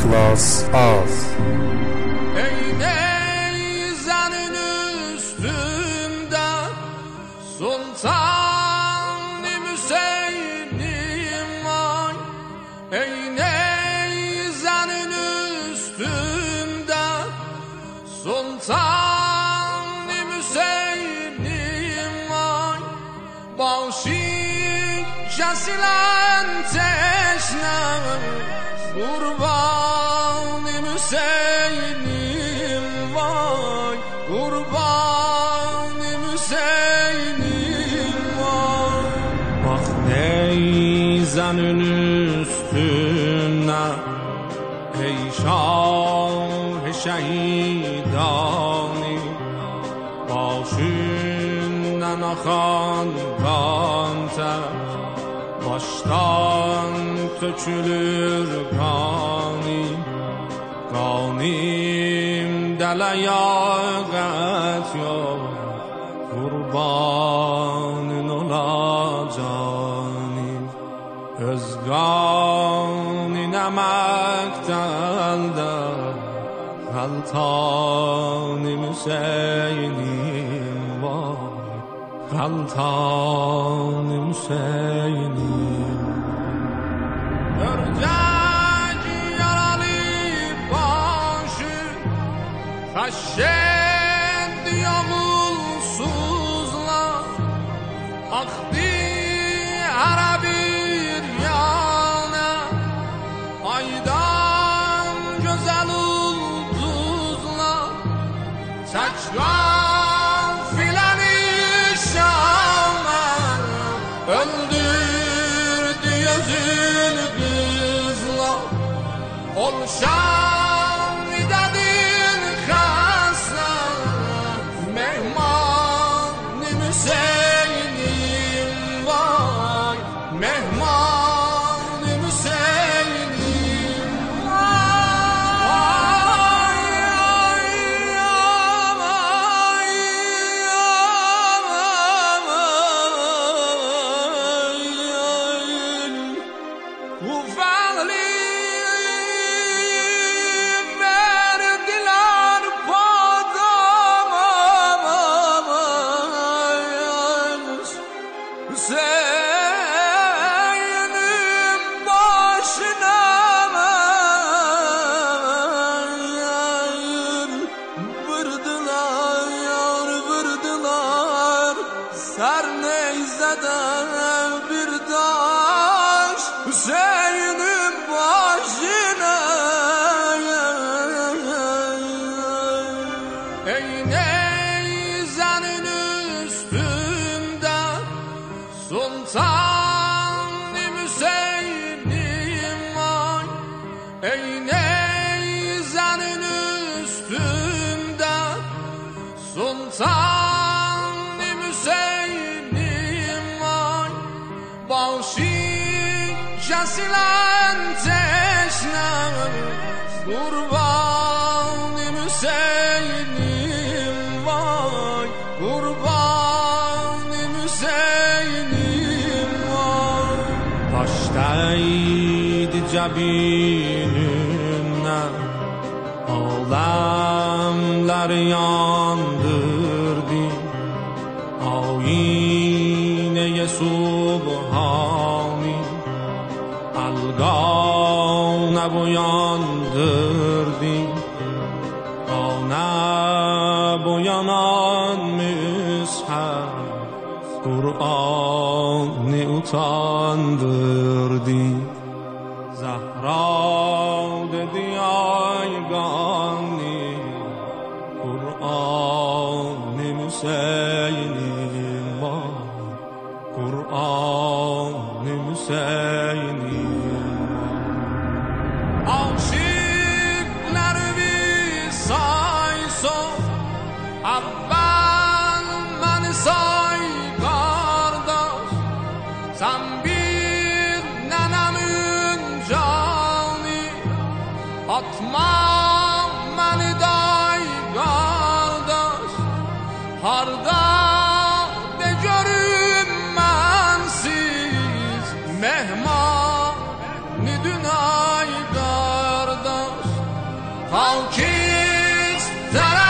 İhlas az. Ey neyzenin üstünde Sultan-ı Hüseyin'im var. Ey neyzenin üstünde Sultan-ı Hüseyin'im var. Başı kesilen teşne Kurban-ı Hüseyin'im var. Kurban-ı Hüseyin'im var. Bak neyzenin üstüne ey şah-ı şehidani, başından akan kan ter, baştan tökülür kani. Kanimde liyakat yok, kurbanın olacanim. Öz kanine mekteldir, Galtan-ı Hüseyin'im var. Galtan-ı Hüseyin'im. Ördek yaralı başı Haşşet yağulsuzlar Aktı her bir yana Aydan güzel ulduzlar Saçlar filan-ı şamlar Öldürdü yüzünü kızlar Ol şamidadın khasla Mehman-ı Hüseyin'im var. Mehman-ı Hüseyin'im var. Bu fağli verdiler padama Hüseyin'in başına vurdular, yar vurdular. Ser neyzeden bir taş Hüseyin'in başına. Ey neyzenin üstünde Sultan-ı Hüseyin'im var. Ey neyzenin üstünde Sultan-ı Hüseyin'im var. Başı kesilen teşne Kurban-ı Hüseyin'im var. Kurban-ı Hüseyin'im var. Taştaydı cebinimden, alemler yandırdı. Ayine-i Subhani algane boyandırdı. Gane boyanan müshaf Kur'an'ı utandırdı. Zahra dedi ay gani, Kur'an-ı Hüseyin'im var. Kur'an-ı Hüseyin'im var. Aşıklar bir sayson Avval beni say kardeş. Sen bir nenemin canı Atma beni day kardeş. Harda de görüm mensiz Mehman Nidünay kardeş. پاکیزتر